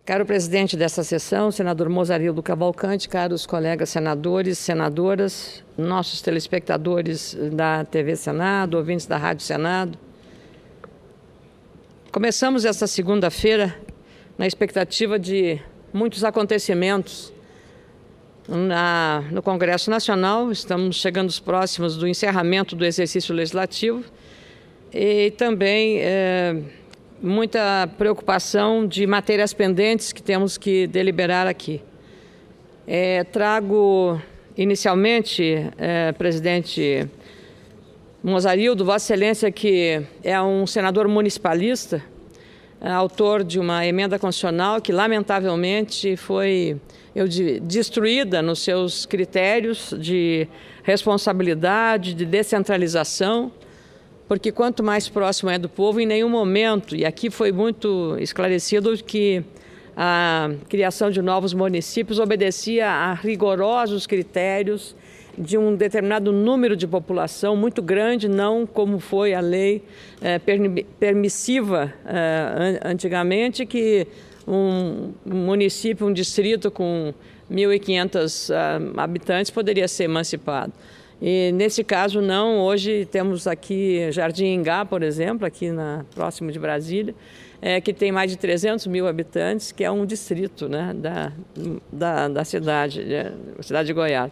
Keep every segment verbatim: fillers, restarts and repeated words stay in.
Caro presidente desta sessão, senador Mozarildo Cavalcante, caros colegas senadores, senadoras, nossos telespectadores da T V Senado, ouvintes da Rádio Senado. Começamos esta segunda-feira na expectativa de muitos acontecimentos na, no Congresso Nacional. Estamos chegando próximos do encerramento do exercício legislativo e também é, muita preocupação de matérias pendentes que temos que deliberar aqui. É, trago inicialmente, é, presidente Mozarildo, Vossa Excelência, que é um senador municipalista, é, autor de uma emenda constitucional que, lamentavelmente, foi eu, de, destruída nos seus critérios de responsabilidade, de descentralização, porque quanto mais próximo é do povo, em nenhum momento, e aqui foi muito esclarecido que a criação de novos municípios obedecia a rigorosos critérios de um determinado número de população muito grande, não como foi a lei é, permissiva é, antigamente, que um município, um distrito com mil e quinhentos uh, habitantes poderia ser emancipado. E nesse caso não, hoje temos aqui Jardim Ingá, por exemplo, aqui na, próximo de Brasília, é, que tem mais de trezentos mil habitantes, que é um distrito, né, da, da, da cidade, da cidade de Goiás.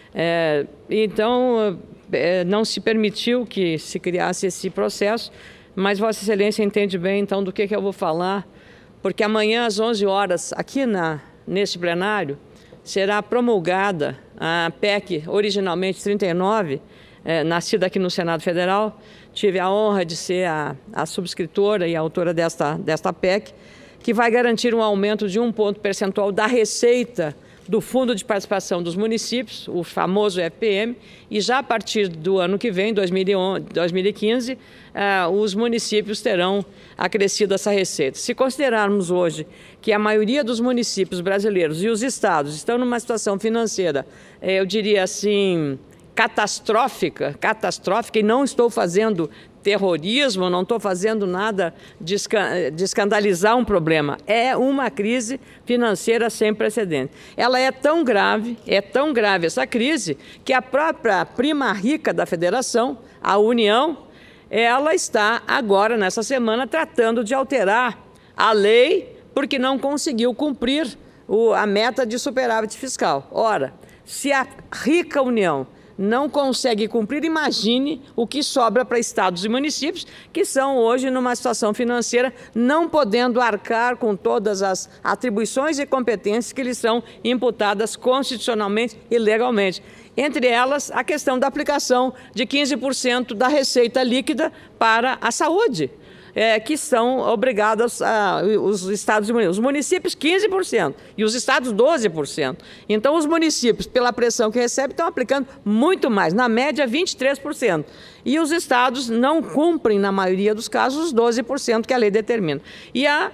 É, então, é, não se permitiu que se criasse esse processo, mas Vossa Excelência entende bem, então, do que, que eu vou falar, porque amanhã, às onze horas, aqui na, neste plenário, será promulgada a P E C, originalmente trinta e nove, é, nascida aqui no Senado Federal. Tive a honra de ser a, a subscritora e a autora desta, desta P E C, que vai garantir um aumento de um ponto percentual da receita do Fundo de Participação dos Municípios, o famoso F P M, e já a partir do ano que vem, dois mil e quinze, eh, os municípios terão acrescido essa receita. Se considerarmos hoje que a maioria dos municípios brasileiros e os estados estão numa situação financeira, eh, eu diria assim, catastrófica, catastrófica, e não estou fazendo terrorismo, não estou fazendo nada de, de escandalizar um problema. É uma crise financeira sem precedentes. Ela é tão grave, é tão grave essa crise, que a própria prima rica da federação, a União, ela está agora, nessa semana, tratando de alterar a lei porque não conseguiu cumprir o, a meta de superávit fiscal. Ora, se a rica União não consegue cumprir, imagine o que sobra para estados e municípios que são hoje numa situação financeira não podendo arcar com todas as atribuições e competências que lhes são imputadas constitucionalmente e legalmente. Entre elas, a questão da aplicação de quinze por cento da receita líquida para a saúde. É, que são obrigados, a, os estados e municípios, os municípios quinze por cento e os estados doze por cento. Então, os municípios, pela pressão que recebem, estão aplicando muito mais, na média vinte e três por cento. E os estados não cumprem, na maioria dos casos, os doze por cento que a lei determina. E a,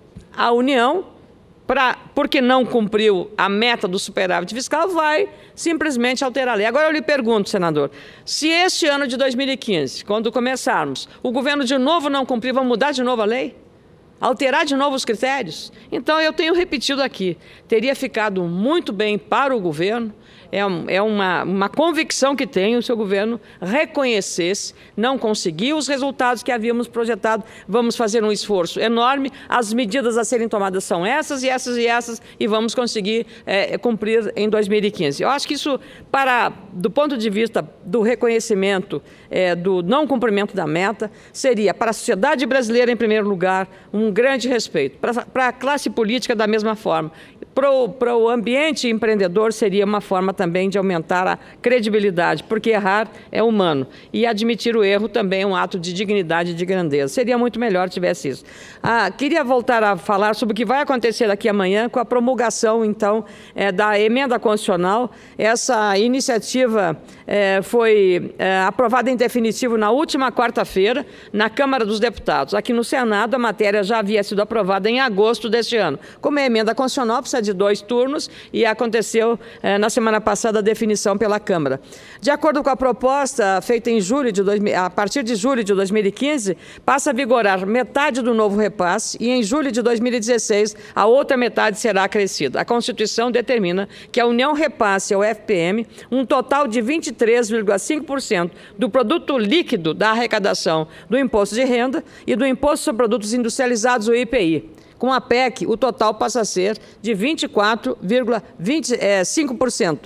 a União, pra, porque não cumpriu a meta do superávit fiscal, vai simplesmente alterar a lei. Agora eu lhe pergunto, senador, se este ano de dois mil e quinze, quando começarmos, o governo de novo não cumprir, vamos mudar de novo a lei? Alterar de novo os critérios? Então, eu tenho repetido aqui, teria ficado muito bem para o governo, é, é uma, uma convicção que tenho, se o governo reconhecesse, não conseguiu os resultados que havíamos projetado, vamos fazer um esforço enorme, as medidas a serem tomadas são essas e essas e essas, e vamos conseguir é, cumprir em dois mil e quinze. Eu acho que isso, para, do ponto de vista do reconhecimento é, do não cumprimento da meta, seria para a sociedade brasileira, em primeiro lugar, um grande respeito, para, para a classe política da mesma forma. Para o ambiente empreendedor seria uma forma também de aumentar a credibilidade, porque errar é humano. E admitir o erro também é um ato de dignidade e de grandeza. Seria muito melhor se tivesse isso. Ah, queria voltar a falar sobre o que vai acontecer aqui amanhã com a promulgação, então, é, da emenda constitucional. Essa iniciativa é, foi é, aprovada em definitivo na última quarta-feira na Câmara dos Deputados. Aqui no Senado, a matéria já havia sido aprovada em agosto deste ano. Como é emenda constitucional, precisa promessa de dois turnos e aconteceu eh, na semana passada a definição pela Câmara. De acordo com a proposta feita em julho de dois mil, a partir de julho de dois mil e quinze, passa a vigorar metade do novo repasse e em julho de dois mil e dezesseis a outra metade será acrescida. A Constituição determina que a União repasse ao F P M um total de vinte e três vírgula cinco por cento do produto líquido da arrecadação do Imposto de Renda e do Imposto sobre Produtos Industrializados, o I P I. Com a P E C, o total passa a ser de vinte e quatro vírgula vinte e cinco por cento.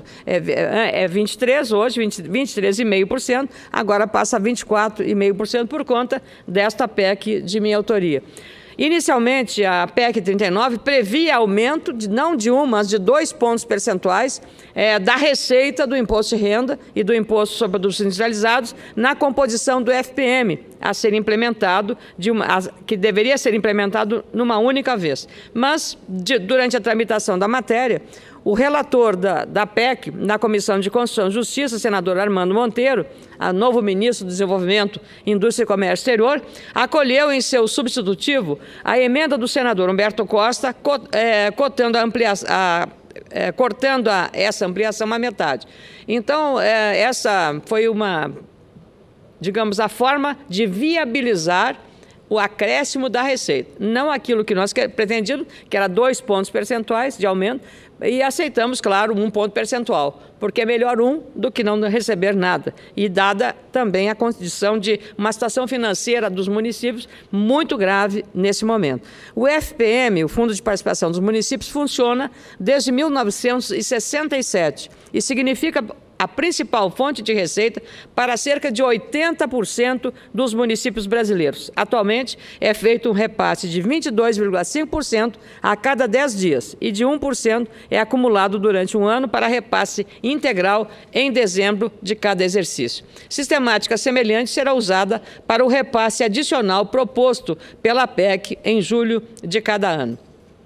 É, é vinte e três hoje, vinte, vinte e três vírgula cinco por cento, agora passa a vinte e quatro vírgula cinco por cento por conta desta P E C de minha autoria. Inicialmente, a P E C trinta e nove previa aumento, de, não de um, mas de dois pontos percentuais é, da receita do Imposto de Renda e do Imposto sobre Produtos Industrializados na composição do F P M, a ser implementado, de uma, a, que deveria ser implementado numa única vez. Mas, de, durante a tramitação da matéria, o relator da, da P E C, na Comissão de Constituição e Justiça, senador Armando Monteiro, a novo ministro do Desenvolvimento, Indústria e Comércio Exterior, acolheu em seu substitutivo a emenda do senador Humberto Costa, co, é, cotando a ampliação, a, é, cortando a, essa ampliação à metade. Então, é, essa foi uma, digamos, a forma de viabilizar o acréscimo da receita, não aquilo que nós pretendíamos, que era dois pontos percentuais de aumento, e aceitamos, claro, um ponto percentual, porque é melhor um do que não receber nada, e dada também a condição de uma situação financeira dos municípios muito grave nesse momento. O F P M, o Fundo de Participação dos Municípios, funciona desde mil novecentos e sessenta e sete e significa a principal fonte de receita para cerca de oitenta por cento dos municípios brasileiros. Atualmente, é feito um repasse de vinte e dois vírgula cinco por cento a cada dez dias e de um por cento é acumulado durante um ano para repasse integral em dezembro de cada exercício. Sistemática semelhante será usada para o repasse adicional proposto pela P E C em julho de cada ano.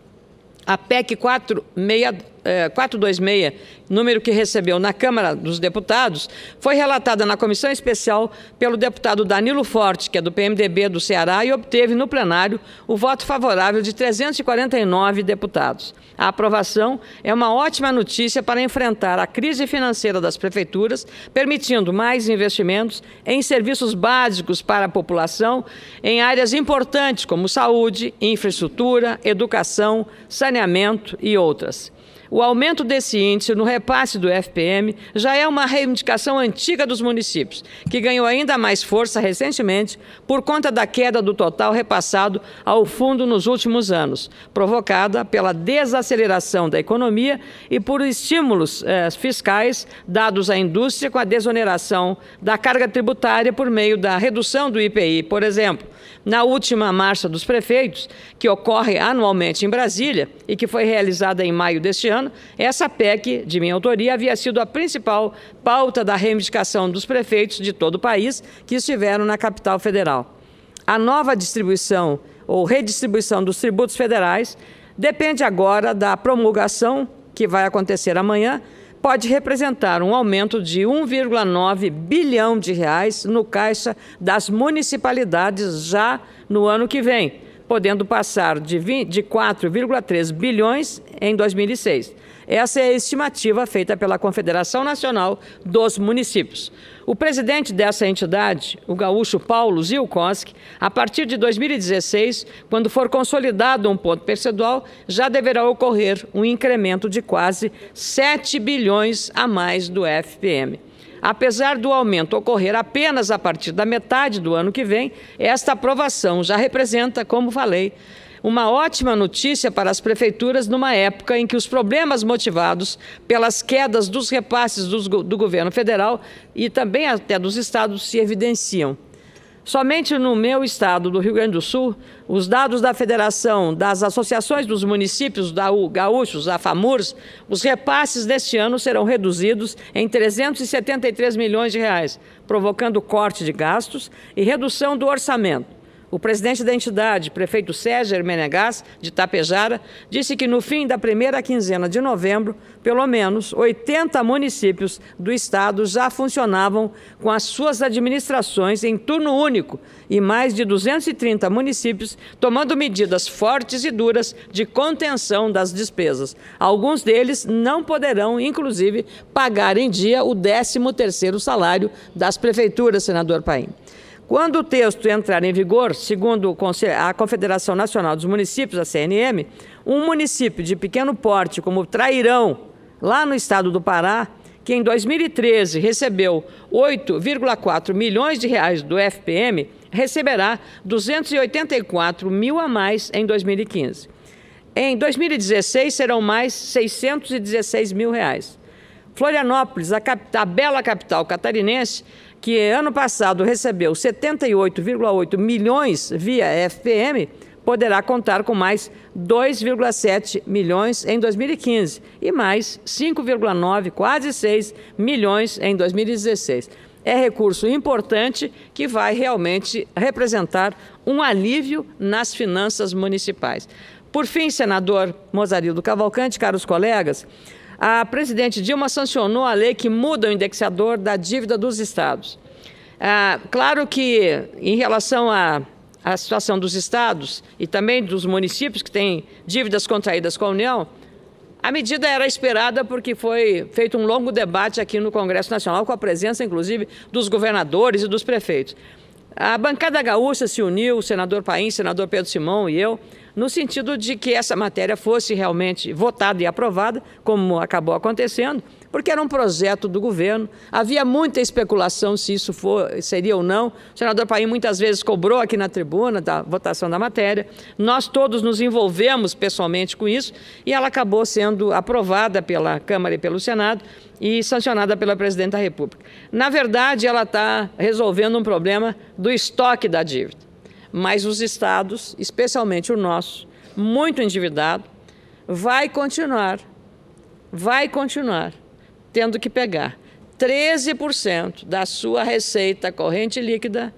A P E C quatrocentos e vinte e seis, número que recebeu na Câmara dos Deputados, foi relatada na comissão especial pelo deputado Danilo Forte, que é do P M D B do Ceará, e obteve no plenário o voto favorável de trezentos e quarenta e nove deputados. A aprovação é uma ótima notícia para enfrentar a crise financeira das prefeituras, permitindo mais investimentos em serviços básicos para a população, em áreas importantes como saúde, infraestrutura, educação, saneamento e outras. O aumento desse índice no repasse do F P M já é uma reivindicação antiga dos municípios, que ganhou ainda mais força recentemente por conta da queda do total repassado ao fundo nos últimos anos, provocada pela desaceleração da economia e por estímulos eh, fiscais dados à indústria com a desoneração da carga tributária por meio da redução do I P I, por exemplo. Na última Marcha dos Prefeitos, que ocorre anualmente em Brasília e que foi realizada em maio deste ano, essa P E C, de minha autoria, havia sido a principal pauta da reivindicação dos prefeitos de todo o país que estiveram na capital federal. A nova distribuição ou redistribuição dos tributos federais depende agora da promulgação, que vai acontecer amanhã, pode representar um aumento de um vírgula nove bilhão de reais no caixa das municipalidades já no ano que vem, podendo passar de quatro vírgula três bilhões em dois mil e seis. Essa é a estimativa feita pela Confederação Nacional dos Municípios. O presidente dessa entidade, o gaúcho Paulo Zilkowski, a partir de dois mil e dezesseis, quando for consolidado um ponto percentual, já deverá ocorrer um incremento de quase sete bilhões a mais do F P M. Apesar do aumento ocorrer apenas a partir da metade do ano que vem, esta aprovação já representa, como falei, uma ótima notícia para as prefeituras numa época em que os problemas motivados pelas quedas dos repasses do, do governo federal e também até dos estados se evidenciam. Somente no meu estado, do Rio Grande do Sul, os dados da Federação das Associações dos Municípios da Gaúchos, a FAMURS, os repasses deste ano serão reduzidos em trezentos e setenta e três milhões de reais, provocando corte de gastos e redução do orçamento. O presidente da entidade, prefeito Sérgio Hermenegas, de Tapejara, disse que no fim da primeira quinzena de novembro, pelo menos oitenta municípios do estado já funcionavam com as suas administrações em turno único e mais de duzentos e trinta municípios tomando medidas fortes e duras de contenção das despesas. Alguns deles não poderão, inclusive, pagar em dia o décimo terceiro salário das prefeituras, senador Paim. Quando o texto entrar em vigor, segundo a Confederação Nacional dos Municípios, a C N M, um município de pequeno porte, como Trairão, lá no estado do Pará, que em dois mil e treze recebeu oito vírgula quatro milhões de reais do F P M, receberá duzentos e oitenta e quatro mil a mais em dois mil e quinze. Em dois mil e dezesseis serão mais seiscentos e dezesseis mil reais. Florianópolis, a, cap a bela capital catarinense, que ano passado recebeu setenta e oito vírgula oito milhões via F P M, poderá contar com mais dois vírgula sete milhões em dois mil e quinze e mais cinco vírgula nove, quase seis milhões em dois mil e dezesseis. É recurso importante que vai realmente representar um alívio nas finanças municipais. Por fim, senador Mozarildo Cavalcante, caros colegas, a presidente Dilma sancionou a lei que muda o indexador da dívida dos estados. Ah, claro que, em relação à, à situação dos estados e também dos municípios que têm dívidas contraídas com a União, a medida era esperada porque foi feito um longo debate aqui no Congresso Nacional, com a presença, inclusive, dos governadores e dos prefeitos. A bancada gaúcha se uniu, o senador Paim, o senador Pedro Simão e eu, no sentido de que essa matéria fosse realmente votada e aprovada, como acabou acontecendo, porque era um projeto do governo, havia muita especulação se isso for, seria ou não. O senador Paim muitas vezes cobrou aqui na tribuna da votação da matéria, nós todos nos envolvemos pessoalmente com isso e ela acabou sendo aprovada pela Câmara e pelo Senado e sancionada pela Presidente da República. Na verdade, ela está resolvendo um problema do estoque da dívida, mas os estados, especialmente o nosso, muito endividado, vai continuar, vai continuar tendo que pegar treze por cento da sua receita corrente líquida,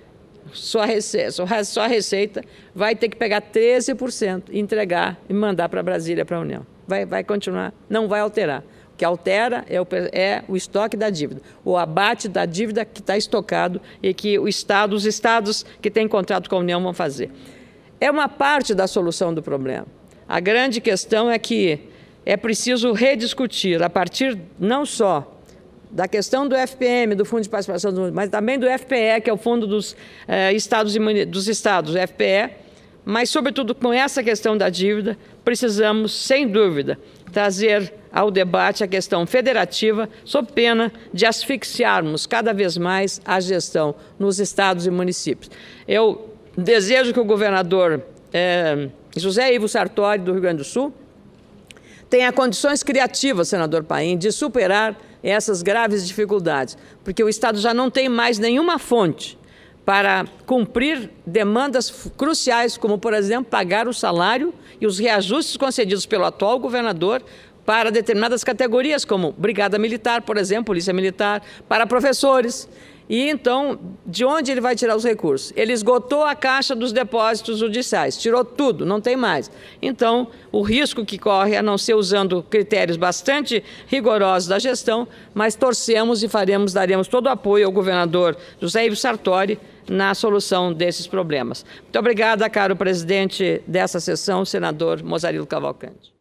sua receita, sua receita vai ter que pegar treze por cento, entregar e mandar para Brasília, para a União. Vai, vai continuar, não vai alterar. O que altera é o, é o estoque da dívida, o abate da dívida que está estocado e que o Estado, os estados que têm contrato com a União vão fazer. É uma parte da solução do problema. A grande questão é que é preciso rediscutir, a partir não só da questão do F P M, do Fundo de Participação do Mundo, mas também do F P E, que é o Fundo dos, eh, estados, e, dos Estados, F P E, mas, sobretudo, com essa questão da dívida, precisamos, sem dúvida, trazer ao debate a questão federativa, sob pena de asfixiarmos cada vez mais a gestão nos estados e municípios. Eu desejo que o governador eh, José Ivo Sartori, do Rio Grande do Sul, tenha condições criativas, senador Paim, de superar essas graves dificuldades, porque o Estado já não tem mais nenhuma fonte para cumprir demandas cruciais, como, por exemplo, pagar o salário e os reajustes concedidos pelo atual governador para determinadas categorias, como Brigada Militar, por exemplo, Polícia Militar, para professores. E, então, de onde ele vai tirar os recursos? Ele esgotou a caixa dos depósitos judiciais, tirou tudo, não tem mais. Então, o risco que corre é não ser usando critérios bastante rigorosos da gestão, mas torcemos e faremos, daremos todo o apoio ao governador José Ivo Sartori na solução desses problemas. Muito obrigada, caro presidente dessa sessão, senador Mozarildo Cavalcante.